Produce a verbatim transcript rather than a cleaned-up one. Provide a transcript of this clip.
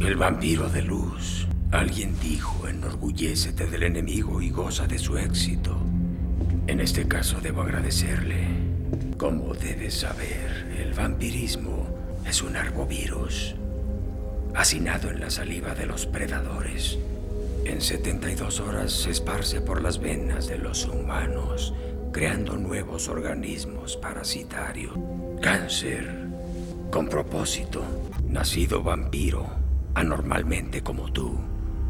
El vampiro de luz. Alguien dijo, enorgullécete del enemigo y goza de su éxito. En este caso debo agradecerle. Como debes saber, el vampirismo es un arbovirus, hacinado en la saliva de los predadores. En setenta y dos horas se esparce por las venas de los humanos, creando nuevos organismos parasitarios. Cáncer, con propósito, nacido vampiro, anormalmente como tú.